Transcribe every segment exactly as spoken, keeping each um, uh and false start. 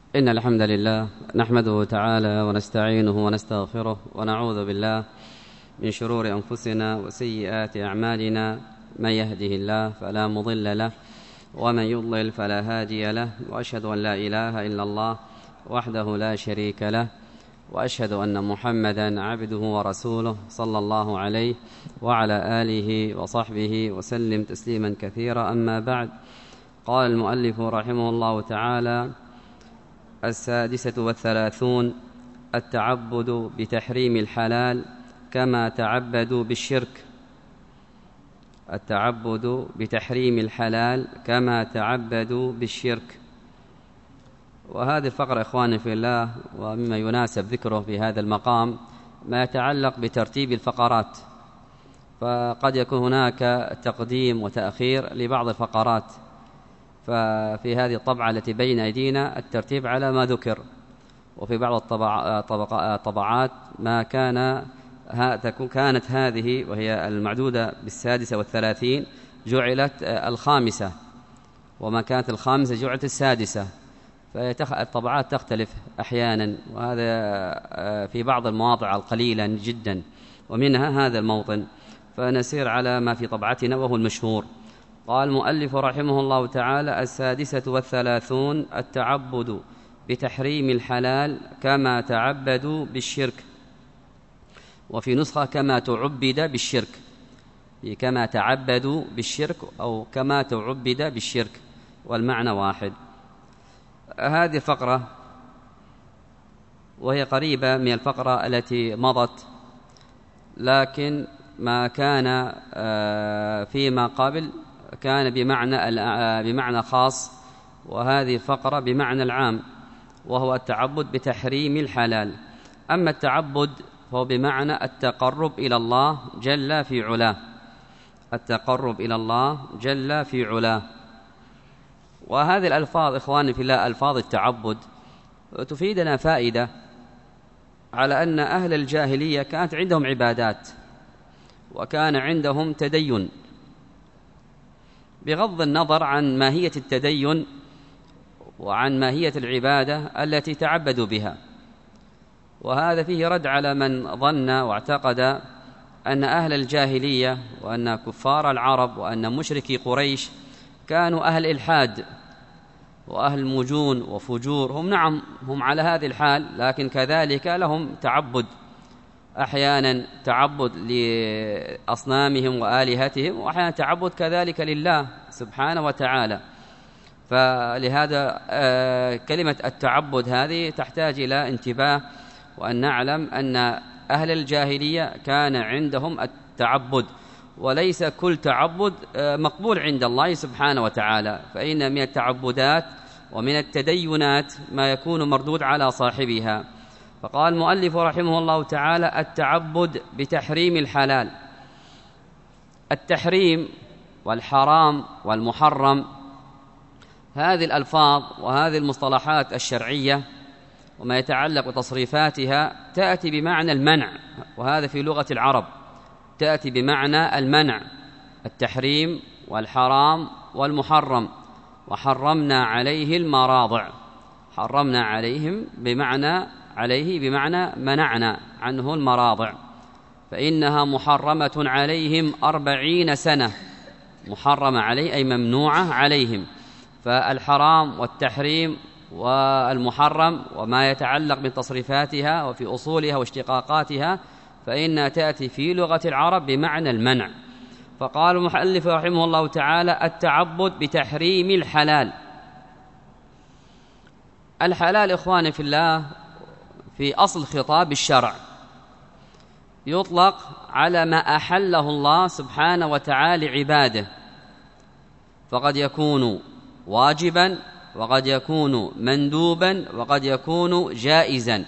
إن الحمد لله نحمده تعالى ونستعينه ونستغفره ونعوذ بالله من شرور أنفسنا وسيئات أعمالنا. من يهده الله فلا مضل له ومن يضلل فلا هادي له، وأشهد أن لا إله إلا الله وحده لا شريك له، وأشهد أن محمدا عبده ورسوله صلى الله عليه وعلى آله وصحبه وسلم تسليما كثيرا. أما بعد، قال المؤلف رحمه الله تعالى: السادسة والثلاثون: التعبد بتحريم الحلال كما تعبدوا بالشرك. التعبد بتحريم الحلال كما تعبدوا بالشرك. وهذه الفقرة إخواني في الله، ومما يناسب ذكره في هذا المقام ما يتعلق بترتيب الفقرات، فقد يكون هناك تقديم وتأخير لبعض الفقرات. ففي هذه الطبعة التي بين أيدينا الترتيب على ما ذكر، وفي بعض الطبعات ما كان كانت هذه وهي المعدودة بالسادسة والثلاثين جعلت الخامسة، وما كانت الخامسة جعلت السادسة، فالطبعات تختلف أحيانا، وهذا في بعض المواضع القليلة جدا، ومنها هذا الموطن. فنسير على ما في طبعتنا وهو المشهور. قال المؤلف رحمه الله تعالى: السادسة والثلاثون: التعبد بتحريم الحلال كما تعبدوا بالشرك. وفي نسخة كما تعبد بالشرك، كما تعبدوا بالشرك أو كما تعبد بالشرك، والمعنى واحد. هذه الفقرة وهي قريبة من الفقرة التي مضت، لكن ما كان فيما قبل كان بمعنى بمعنى خاص، وهذه الفقرة بمعنى العام، وهو التعبد بتحريم الحلال. أما التعبد فهو بمعنى التقرب إلى الله جل في علاه، التقرب إلى الله جل في علاه. وهذه الألفاظ إخواني في الله، ألفاظ التعبد، تفيدنا فائدة على أن أهل الجاهلية كانت عندهم عبادات، وكان عندهم تدين، بغض النظر عن ماهية التدين وعن ماهية العبادة التي تعبدوا بها. وهذا فيه رد على من ظن واعتقد أن أهل الجاهلية وأن كفار العرب وأن مشركي قريش كانوا أهل إلحاد وأهل مجون وفجور. هم نعم هم على هذه الحال، لكن كذلك لهم تعبد، أحيانا تعبد لأصنامهم وآلهتهم، وأحيانا تعبد كذلك لله سبحانه وتعالى. فلهذا كلمة التعبد هذه تحتاج إلى انتباه، وأن نعلم أن أهل الجاهلية كان عندهم التعبد، وليس كل تعبد مقبول عند الله سبحانه وتعالى، فإن من التعبدات ومن التدينات ما يكون مردود على صاحبها. فقال المؤلف رحمه الله تعالى: التعبد بتحريم الحلال. التحريم والحرام والمحرم، هذه الألفاظ وهذه المصطلحات الشرعية وما يتعلق بتصريفاتها تأتي بمعنى المنع، وهذا في لغة العرب تأتي بمعنى المنع. التحريم والحرام والمحرم. وحرمنا عليه المراضع، حرمنا عليهم بمعنى عليه بمعنى منعنا عنه المراضع، فإنها محرمة عليهم أربعين سنة. محرمة عليه أي ممنوعة عليهم. فالحرام والتحريم والمحرم وما يتعلق بتصريفاتها وفي أصولها واشتقاقاتها فإنها تأتي في لغة العرب بمعنى المنع. فقال المؤلف رحمه الله تعالى: التعبد بتحريم الحلال. الحلال إخواني في الله في أصل خطاب الشرع يطلق على ما أحله الله سبحانه وتعالى عباده، فقد يكون واجبا وقد يكون مندوبا وقد يكون جائزا.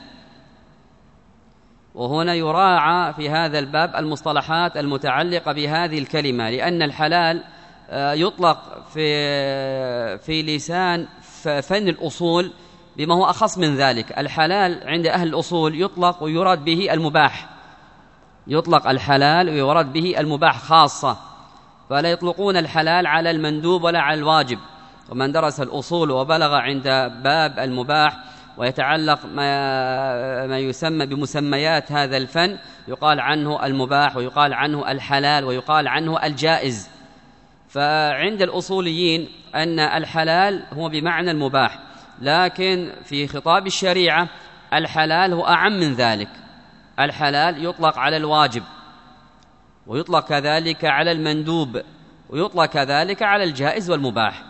وهنا يراعى في هذا الباب المصطلحات المتعلقة بهذه الكلمة، لأن الحلال يطلق في في لسان فن الأصول بما هو أخص من ذلك. الحلال عند أهل الأصول يطلق ويراد به المباح، يطلق الحلال ويراد به المباح خاصة، فلا يطلقون الحلال على المندوب ولا على الواجب. ومن درس الأصول وبلغ عند باب المباح ويتعلق ما, ما يسمى بمسميات هذا الفن، يقال عنه المباح ويقال عنه الحلال ويقال عنه الجائز. فعند الأصوليين أن الحلال هو بمعنى المباح، لكن في خطاب الشريعة الحلال هو أعم من ذلك. الحلال يطلق على الواجب، ويطلق كذلك على المندوب، ويطلق كذلك على الجائز والمباح.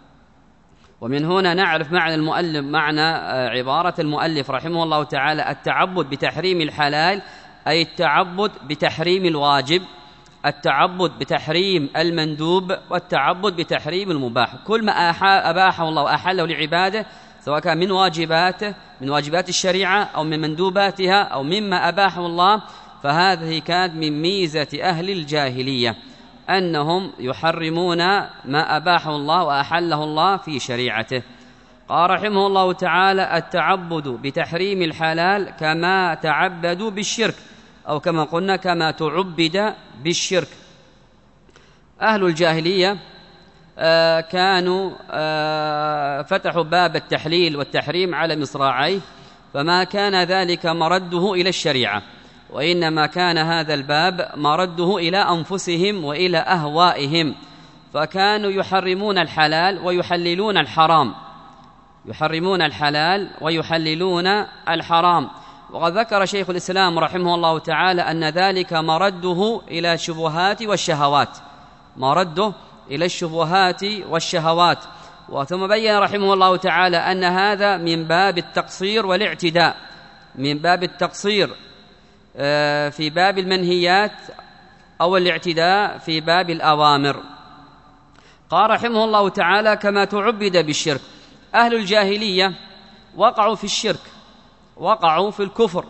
ومن هنا نعرف معنى المؤلف معنى عبارة المؤلف رحمه الله تعالى: التعبد بتحريم الحلال، أي التعبد بتحريم الواجب، التعبد بتحريم المندوب، والتعبد بتحريم المباح. كل ما أباحه الله وأحله لعباده، سواء كان من واجباته من واجبات الشريعة أو من مندوباتها أو مما أباحه الله، فهذه كانت من ميزة أهل الجاهلية، أنهم يحرمون ما أباحه الله وأحله الله في شريعته. قال رحمه الله تعالى: التعبد بتحريم الحلال كما تعبدوا بالشرك، أو كما قلنا كما تعبد بالشرك. أهل الجاهلية آه كانوا آه فتحوا باب التحليل والتحريم على مصراعيه، فما كان ذلك مرده إلى الشريعة، وإنما كان هذا الباب مرده إلى أنفسهم وإلى أهوائهم، فكانوا يحرمون الحلال ويحللون الحرام، يحرمون الحلال ويحللون الحرام. وقد ذكر شيخ الإسلام رحمه الله تعالى أن ذلك مرده إلى الشبهات والشهوات، مرده إلى الشبهات والشهوات. وثم بين رحمه الله تعالى أن هذا من باب التقصير والاعتداء، من باب التقصير في باب المنهيات أو الاعتداء في باب الأوامر. قال رحمه الله تعالى: كما تعبد بالشرك. أهل الجاهلية وقعوا في الشرك، وقعوا في الكفر،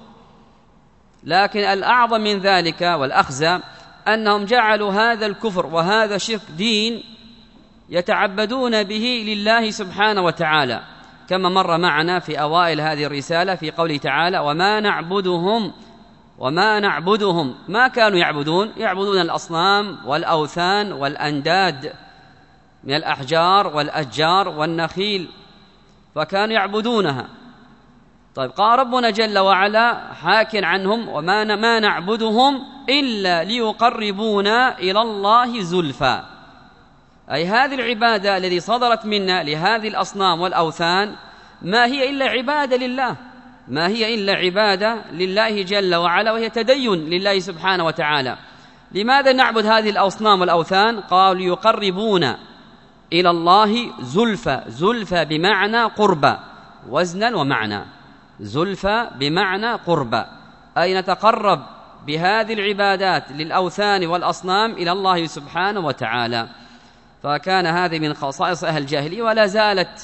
لكن الأعظم من ذلك والأخزى أنهم جعلوا هذا الكفر وهذا الشرك دين يتعبدون به لله سبحانه وتعالى، كما مر معنا في أوائل هذه الرسالة في قوله تعالى: وما نعبدهم وما نعبدهم ما كانوا يعبدون، يعبدون الأصنام والأوثان والأنداد من الأحجار والأشجار والنخيل، فكانوا يعبدونها. طيب، قال ربنا جل وعلا حاكٍ عنهم: وما ما نعبدهم إلا ليقربونا إلى الله زلفى، أي هذه العبادة التي صدرت منا لهذه الأصنام والأوثان ما هي إلا عبادة لله، ما هي إلا عبادة لله جل وعلا، وهي تدين لله سبحانه وتعالى. لماذا نعبد هذه الأصنام والأوثان؟ قالوا: ليقربونا إلى الله زلفى. زلفى بمعنى قربى، وزنا ومعنى. زلفى بمعنى قربى، أي نتقرب بهذه العبادات للأوثان والأصنام إلى الله سبحانه وتعالى. فكان هذه من خصائص أهل الجاهلية، ولا زالت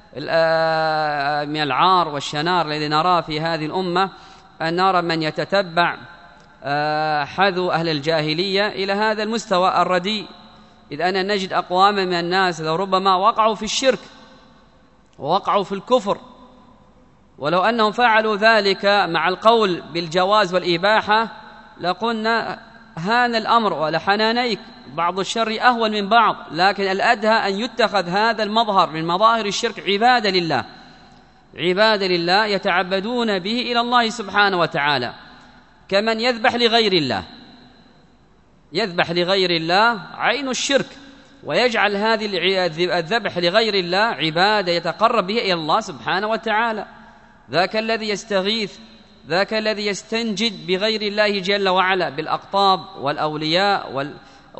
من العار والشنار الذي نراه في هذه الأمة أن نرى من يتتبع حذو أهل الجاهلية إلى هذا المستوى الرديء، إذ أن نجد أقواما من الناس لو ربما وقعوا في الشرك ووقعوا في الكفر، ولو أنهم فعلوا ذلك مع القول بالجواز والإباحة لقلنا هان الأمر ولحنانيك، بعض الشر أهون من بعض، لكن الأدهى أن يتخذ هذا المظهر من مظاهر الشرك عبادة لله، عبادة لله يتعبدون به إلى الله سبحانه وتعالى، كمن يذبح لغير الله، يذبح لغير الله عين الشرك، ويجعل هذه الذبح لغير الله عبادة يتقرب به إلى الله سبحانه وتعالى. ذاك الذي يستغيث، ذاك الذي يستنجد بغير الله جل وعلا بالأقطاب والأولياء وال...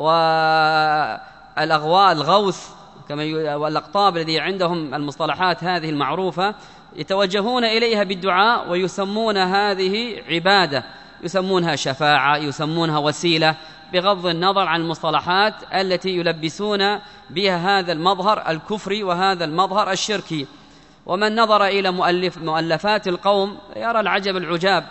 والأغواء الغوث كما والأقطاب الذي عندهم المصطلحات هذه المعروفة، يتوجهون إليها بالدعاء ويسمون هذه عبادة، يسمونها شفاعة، يسمونها وسيلة، بغض النظر عن المصطلحات التي يلبسون بها هذا المظهر الكفري وهذا المظهر الشركي. ومن نظر إلى مؤلف مؤلفات القوم يرى العجب العجاب،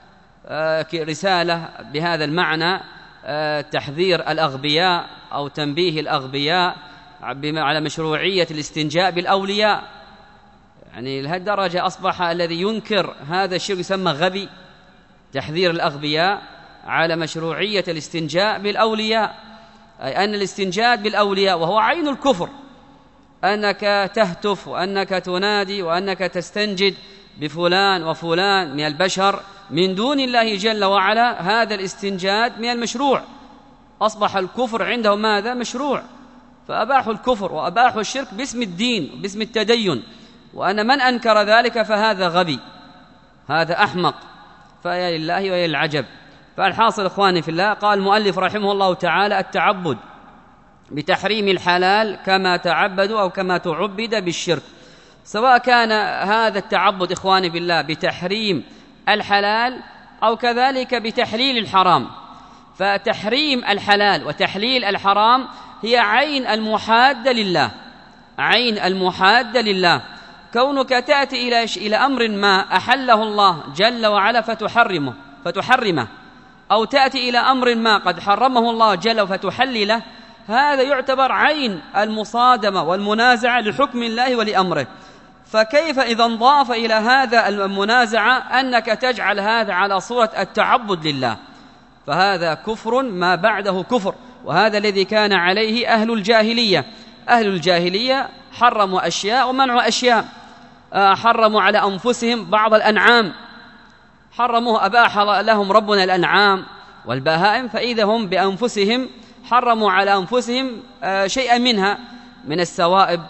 رسالة بهذا المعنى تحذير الأغبياء أو تنبيه الأغبياء على مشروعية الاستنجاء بالأولياء. يعني لهالدرجة أصبح الذي ينكر هذا الشيء يسمى غبي. تحذير الأغبياء على مشروعية الاستنجاء بالأولياء، أي أن الاستنجاء بالأولياء وهو عين الكفر، أنك تهتف وأنك تنادي وأنك تستنجد بفلان وفلان من البشر من دون الله جل وعلا، هذا الاستنجاد من المشروع، أصبح الكفر عندهم ماذا؟ مشروع، فأباحوا الكفر وأباحوا الشرك باسم الدين باسم التدين، وأن من أنكر ذلك فهذا غبي، هذا أحمق، فيا لله ويا العجب. فالحاصل إخواني في الله، قال المؤلف رحمه الله تعالى: التعبد بتحريم الحلال كما تعبدوا أو كما تعبد بالشرك، سواء كان هذا التعبد إخواني بالله بتحريم الحلال أو كذلك بتحليل الحرام. فتحريم الحلال وتحليل الحرام هي عين المحادة لله، عين المحادة لله. كونك تأتي إلى إلى أمر ما أحله الله جل وعلا فتحرمه فتحرمه أو تأتي إلى أمر ما قد حرمه الله جل وعلا فتحلله، هذا يعتبر عين المصادمة والمنازعة لحكم الله ولأمره. فكيف إذا انضاف إلى هذا المنازعة أنك تجعل هذا على صورة التعبد لله؟ فهذا كفر ما بعده كفر، وهذا الذي كان عليه أهل الجاهلية. أهل الجاهلية حرموا أشياء ومنعوا أشياء، حرموا على أنفسهم بعض الأنعام، حرموه أباح لهم ربنا الأنعام والبهائم، فإذا هم بأنفسهم حرموا على أنفسهم شيئا منها من السوائب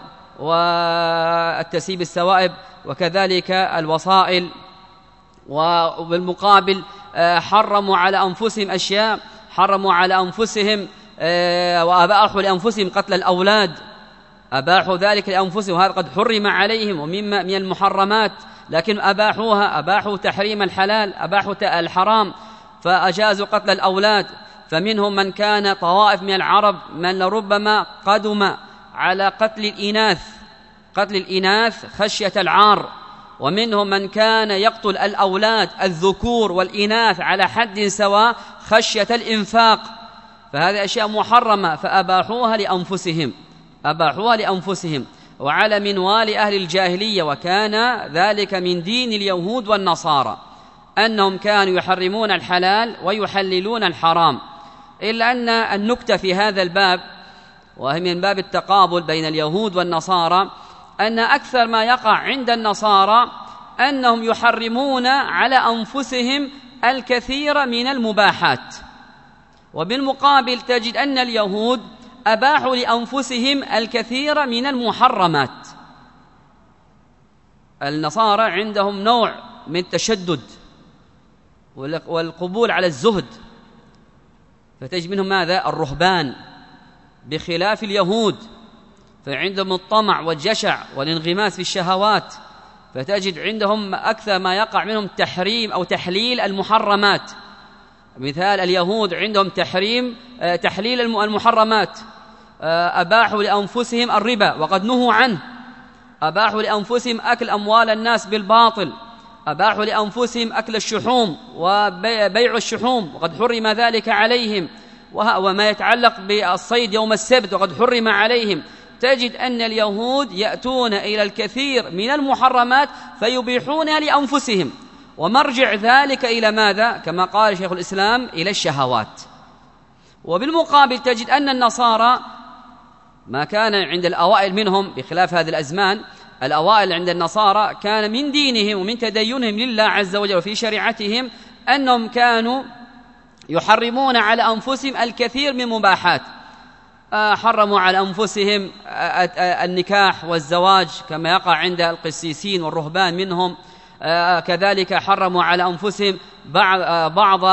والتسيب السوائب وكذلك الوصائل، وبالمقابل حرموا على أنفسهم أشياء، حرموا على أنفسهم وأباحوا لأنفسهم قتل الأولاد، أباحوا ذلك لأنفسهم، وهذا قد حرم عليهم ومما من المحرمات، لكن أباحوها، أباحوا تحريم الحلال، أباحوا الحرام، فأجازوا قتل الأولاد. فمنهم من كان طوائف من العرب من لربما قدم على قتل الإناث قتل الإناث خشية العار، ومنهم من كان يقتل الأولاد الذكور والإناث على حد سواء خشية الإنفاق. فهذه أشياء محرمة فأباحوها لأنفسهم أباحوها لأنفسهم وعلى منوال أهل الجاهلية، وكان ذلك من دين اليهود والنصارى أنهم كانوا يحرمون الحلال ويحللون الحرام. إلا أن النكتة في هذا الباب، وهي من باب التقابل بين اليهود والنصارى، أن أكثر ما يقع عند النصارى أنهم يحرمون على أنفسهم الكثير من المباحات، وبالمقابل تجد أن اليهود أباحوا لأنفسهم الكثير من المحرمات. النصارى عندهم نوع من التشدد والقبول على الزهد، فتجد منهم ماذا؟ الرهبان، بخلاف اليهود فعندهم الطمع والجشع والانغماس في الشهوات، فتجد عندهم أكثر ما يقع منهم تحريم أو تحليل المحرمات. مثال اليهود عندهم تحريم تحليل المحرمات، أباحوا لأنفسهم الربا وقد نهوا عنه، أباحوا لأنفسهم أكل أموال الناس بالباطل، أباحوا لأنفسهم أكل الشحوم وبيع الشحوم وقد حرم ذلك عليهم، وما يتعلق بالصيد يوم السبت وقد حرم عليهم. تجد أن اليهود يأتون إلى الكثير من المحرمات فيبيحونها لأنفسهم، ومرجع ذلك إلى ماذا؟ كما قال شيخ الإسلام: إلى الشهوات. وبالمقابل تجد أن النصارى ما كان عند الأوائل منهم بخلاف هذه الأزمان، الأوائل عند النصارى كان من دينهم ومن تدينهم لله عز وجل وفي شريعتهم أنهم كانوا يحرمون على أنفسهم الكثير من مباحات، حرموا على أنفسهم النكاح والزواج كما يقع عند القسيسين والرهبان منهم، كذلك حرموا على أنفسهم بعض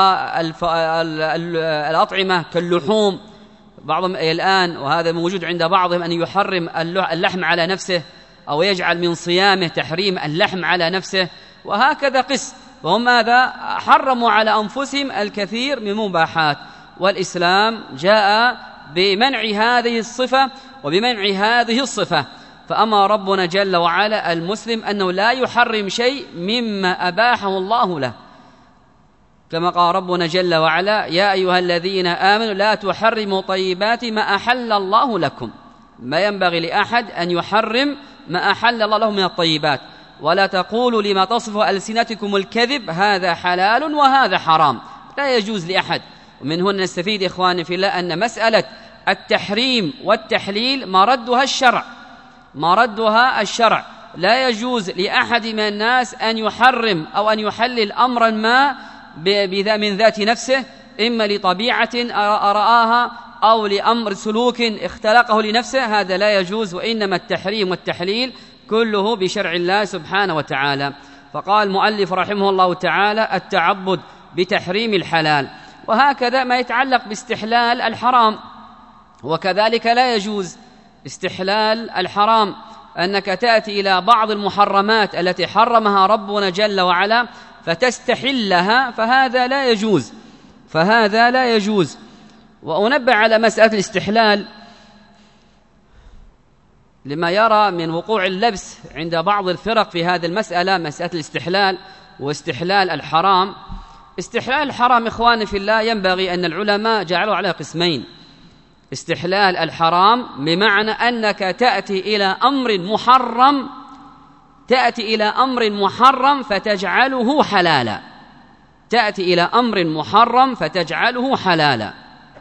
الأطعمة كاللحوم، بعضهم الآن وهذا موجود عند بعضهم أن يحرم اللحم على نفسه أو يجعل من صيامه تحريم اللحم على نفسه، وهكذا قس. وهم ماذا؟ حرموا على أنفسهم الكثير من مباحات، والإسلام جاء بمنع هذه الصفة وبمنع هذه الصفة. فأما ربنا جل وعلا المسلم أنه لا يحرم شيء مما أباحه الله له، كما قال ربنا جل وعلا: يا أيها الذين آمنوا لا تحرموا طيبات ما أحل الله لكم. ما ينبغي لأحد أن يحرم ما أحل الله له من الطيبات، ولا تقولوا لما تصف ألسنتكم الكذب هذا حلال وهذا حرام، لا يجوز لأحد. ومن هنا نستفيد إخواني في الله أن مسألة التحريم والتحليل مردها الشرع، مردها الشرع، لا يجوز لأحد من الناس أن يحرم أو أن يحلل أمرا ما من ذات نفسه، إما لطبيعة رآها أو لأمر سلوك اختلقه لنفسه، هذا لا يجوز، وإنما التحريم والتحليل كله بشرع الله سبحانه وتعالى. فقال المؤلف رحمه الله تعالى: التعبد بتحريم الحلال. وهكذا ما يتعلق باستحلال الحرام، وكذلك لا يجوز استحلال الحرام، أنك تأتي إلى بعض المحرمات التي حرمها ربنا جل وعلا فتستحلها، فهذا لا يجوز، فهذا لا يجوز. وأنبه على مسألة الاستحلال لما يرى من وقوع اللبس عند بعض الفرق في هذه المسألة، مسألة الاستحلال واستحلال الحرام. استحلال الحرام إخواني في الله ينبغي أن العلماء جعلوا على قسمين: استحلال الحرام بمعنى أنك تأتي إلى أمر محرم تأتي إلى أمر محرم فتجعله حلالا، تأتي إلى أمر محرم فتجعله حلالا.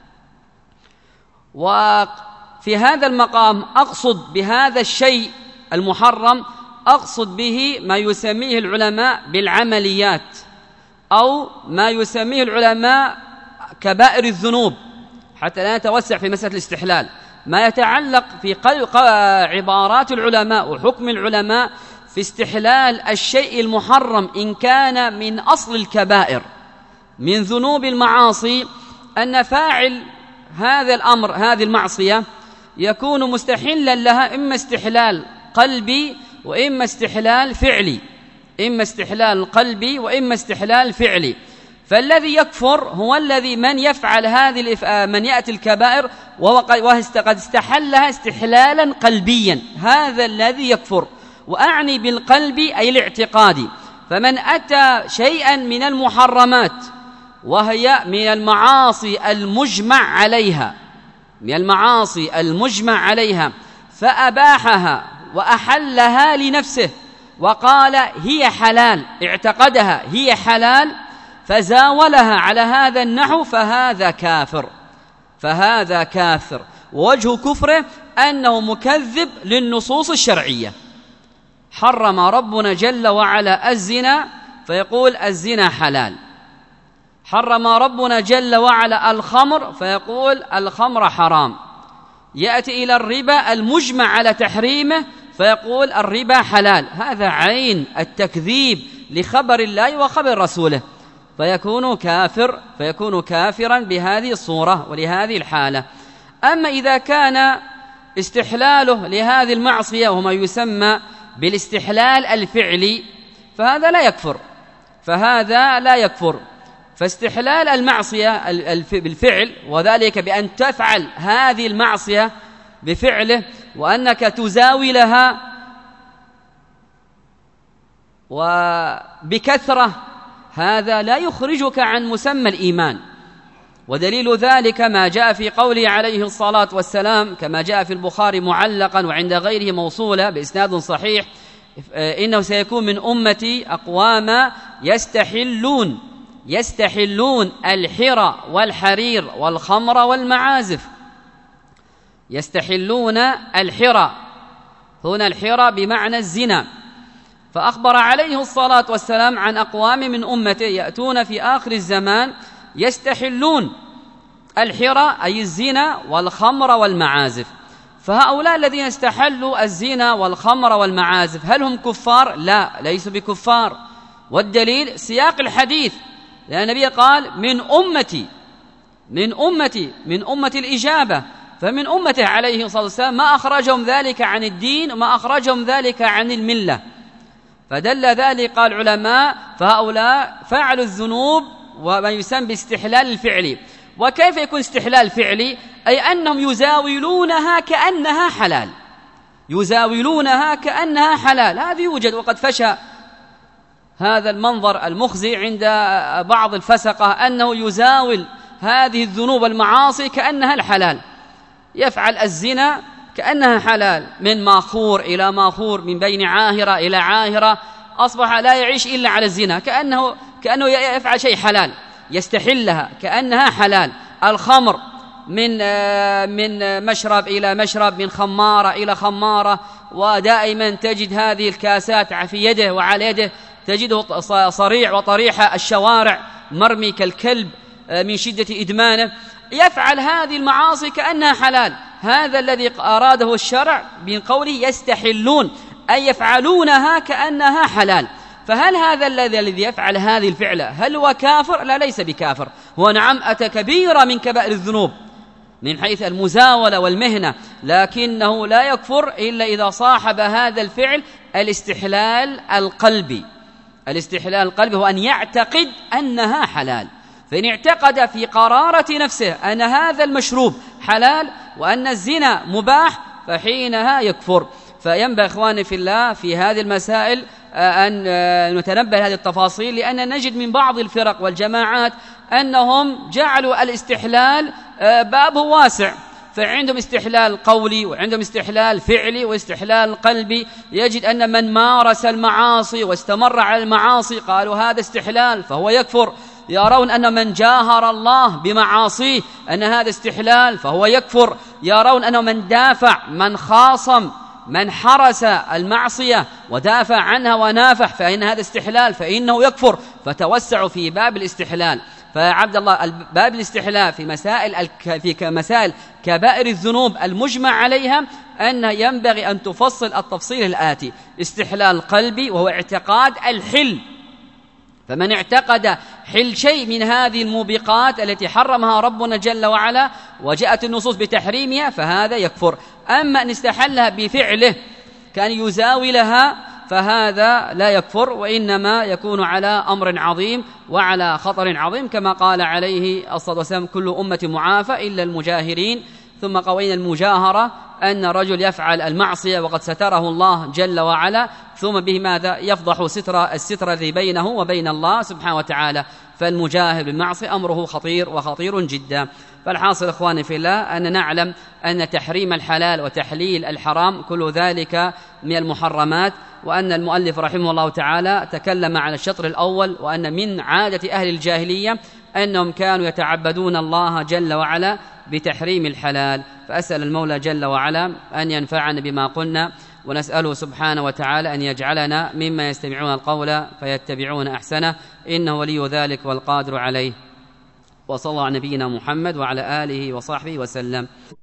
وفي هذا المقام أقصد بهذا الشيء المحرم أقصد به ما يسميه العلماء بالعمليات، أو ما يسميه العلماء كبائر الذنوب، حتى لا نتوسع في مسألة الاستحلال. ما يتعلق في عبارات العلماء وحكم العلماء في استحلال الشيء المحرم إن كان من أصل الكبائر من ذنوب المعاصي، أن فاعل هذا الأمر هذه المعصية يكون مستحلا لها إما استحلال قلبي وإما استحلال فعلي، إما استحلال قلبي وإما استحلال فعلي. فالذي يكفر هو الذي من يفعل هذه من يأتي الكبائر وهو قد استحلها استحلالا قلبيا، هذا الذي يكفر. وأعني بالقلب أي الاعتقادي. فمن أتى شيئا من المحرمات وهي من المعاصي المجمع عليها من المعاصي المجمع عليها فأباحها وأحلها لنفسه وقال هي حلال، اعتقدها هي حلال فزاولها على هذا النحو، فهذا كافر فهذا كافر ووجه كفره أنه مكذب للنصوص الشرعية. حرم ربنا جل وعلا الزنا فيقول الزنا حلال، حرم ربنا جل وعلا الخمر فيقول الخمر حرام، يأتي إلى الربا المجمع على تحريمه فيقول الربا حلال. هذا عين التكذيب لخبر الله وخبر رسوله، فيكون كافر فيكون كافرا بهذه الصورة ولهذه الحالة. أما إذا كان استحلاله لهذه المعصية وما يسمى بالاستحلال الفعلي فهذا لا يكفر فهذا لا يكفر فاستحلال المعصية بالفعل، وذلك بأن تفعل هذه المعصية بفعله وأنك تزاولها وبكثرة، هذا لا يخرجك عن مسمى الإيمان. ودليل ذلك ما جاء في قوله عليه الصلاة والسلام كما جاء في البخاري معلقا وعند غيره موصولة بإسناد صحيح: إنه سيكون من أمتي أقواما يستحلون يستحلون الحرى والحرير والخمر والمعازف. يستحلون الحرى، هنا الحرى بمعنى الزنا. فأخبر عليه الصلاة والسلام عن أقوام من أمته يأتون في آخر الزمان يستحلون الحرى أي الزنا والخمر والمعازف. فهؤلاء الذين استحلوا الزنا والخمر والمعازف هل هم كفار؟ لا، ليسوا بكفار. والدليل سياق الحديث، لأن النبي قال من أمتي من أمتي من أمة الإجابة، فمن أمته عليه الصلاة والسلام ما أخرجهم ذلك عن الدين وما أخرجهم ذلك عن الملة. فدل ذلك قال العلماء فهؤلاء فعلوا الذنوب وما يسمى باستحلال الفعلي. وكيف يكون استحلال فعلي؟ أي أنهم يزاولونها كأنها حلال يزاولونها كأنها حلال. هذا يوجد وقد فشى هذا المنظر المخزي عند بعض الفسقة أنه يزاول هذه الذنوب المعاصي كأنها الحلال، يفعل الزنا كأنها حلال، من ماخور إلى ماخور، من بين عاهرة إلى عاهرة، أصبح لا يعيش إلا على الزنا، كأنه كأنه يفعل شيء حلال، يستحلها كأنها حلال. الخمر من من مشرب إلى مشرب، من خمارة إلى خمارة، ودائما تجد هذه الكاسات في يده وعلى يده تجده صريع وطريح الشوارع مرمي كالكلب من شدة إدمانه، يفعل هذه المعاصي كأنها حلال. هذا الذي أراده الشرع من قوله يستحلون، أي يفعلونها كأنها حلال. فهل هذا الذي يفعل هذه الفعلة هل هو كافر؟ لا، ليس بكافر، هو نعم أتى كبيرة من كبائر الذنوب من حيث المزاولة والمهنة، لكنه لا يكفر إلا إذا صاحب هذا الفعل الاستحلال القلبي. الاستحلال القلبي هو أن يعتقد أنها حلال، فإن اعتقد في قرارة نفسه أن هذا المشروب حلال وأن الزنا مباح فحينها يكفر. فينبغي إخواني في الله في هذه المسائل أن نتنبه هذه التفاصيل، لأن نجد من بعض الفرق والجماعات أنهم جعلوا الاستحلال بابه واسع، فعندهم استحلال قولي وعندهم استحلال فعلي واستحلال قلبي. يجد أن من مارس المعاصي واستمر على المعاصي قالوا هذا استحلال فهو يكفر، يرون أن من جاهر الله بمعاصيه أن هذا استحلال فهو يكفر، يرون أن من دافع من خاصم من حرس المعصية ودافع عنها ونافح فإن هذا استحلال فإنه يكفر، فتوسعوا في باب الاستحلال. فعبد الله باب الاستحلال في مسائل في مسائل كبائر الذنوب المجمع عليها أن ينبغي أن تفصل التفصيل الآتي: استحلال قلبي وهو اعتقاد الحل، فمن اعتقد حل شيء من هذه الموبقات التي حرمها ربنا جل وعلا وجاءت النصوص بتحريمها فهذا يكفر. أما أن استحلها بفعله كان يزاولها فهذا لا يكفر، وإنما يكون على أمر عظيم وعلى خطر عظيم، كما قال عليه الصلاة والسلام: كل أمة معافى إلا المجاهرين. ثم قوين المجاهرة أن رجل يفعل المعصية وقد ستره الله جل وعلا، ثم به ماذا؟ يفضح ستر الستر الذي بينه وبين الله سبحانه وتعالى. فالمجاهر بالمعصية أمره خطير وخطير جدا. فالحاصل إخواني في الله أن نعلم أن تحريم الحلال وتحليل الحرام كل ذلك من المحرمات، وأن المؤلف رحمه الله تعالى تكلم عن الشطر الأول، وأن من عادة أهل الجاهلية أنهم كانوا يتعبدون الله جل وعلا بتحريم الحلال. فأسأل المولى جل وعلا أن ينفعنا بما قلنا، ونسأله سبحانه وتعالى أن يجعلنا مما يستمعون القول فيتبعون أحسنه، إنه ولي ذلك والقادر عليه. وصلى الله على نبينا محمد وعلى آله وصحبه وسلم.